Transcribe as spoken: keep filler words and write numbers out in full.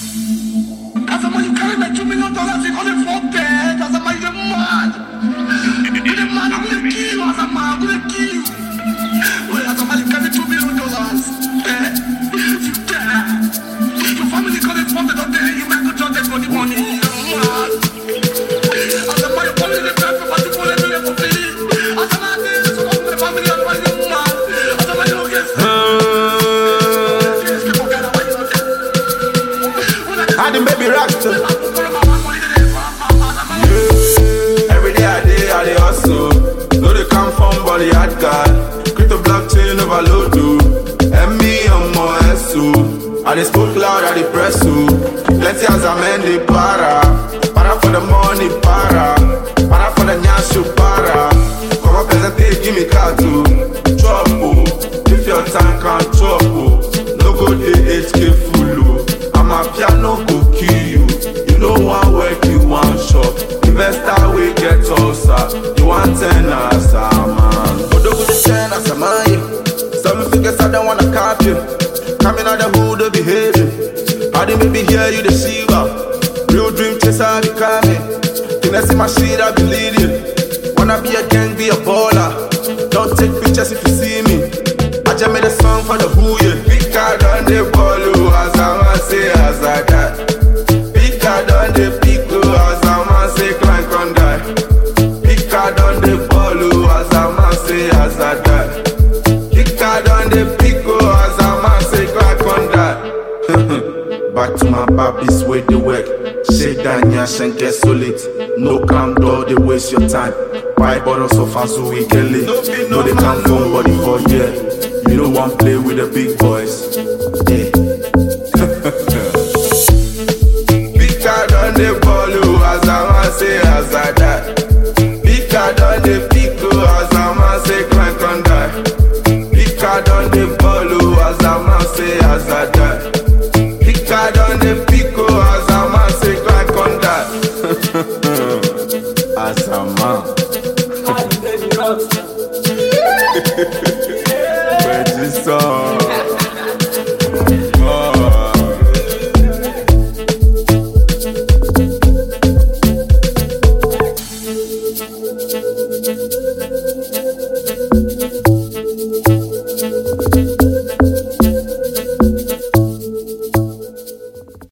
As a man, you carry like two million dollars, you call it for dead. As a man, you're mad. You're the man, I'm gonna kill you. As a man, I'm gonna kill you. Well, as a man, you carry two million dollars. Eh? You die. Your family call it for dead, okay? You might go judge them for the money. You're mad. As a man, you're calling the person, but you call it for free. As a man, you're so the family, as a man, you're mad. As a man, you don't get I the baby rockstar. Yeah. Every day I day I dey hustle. No they come from body hard guy. Crypto blockchain overload do. And me on my S O. I dey spoke loud I dey press o. Plenty as a man they para. Para for the money para. Para for the nyasho para. Come up present give me car too. Chop o. If your time can't chop o. No go dey H K full o. I'm a piano go kill you. You know one work, you one shop. Investor we get ulcer. You want ten as a man. But don't go to ten as a man. Some figures I don't wanna copy. Coming out the hood of behavior. I didn't maybe hear you the shiva. Real dream chaser I be coming. Can I see my shit I be leading. Wanna be a gang, be a baller. Don't take pictures if you see me. I just made a song for the who yeah. Big card on the ball, as I man say as I die. Big card on the pico, as I man say clank on die. Big card on the ball, as I man say as I die. Big card on the pico, as I man say clank on die. Back to my babis where they work. Shake that nyash and get solid. No calm door, they waste your time. Buy bottles of Azu we get lit. No they come from body for yeah. You don't want play with the big boys. Yeah. Big card on the ball, as I man say as I die. Big card on the pico, as I man say clank on die. Big card on the ball, as I man say as I die. Big card on the pico, as I man say clank on die. As a man. Where's the song?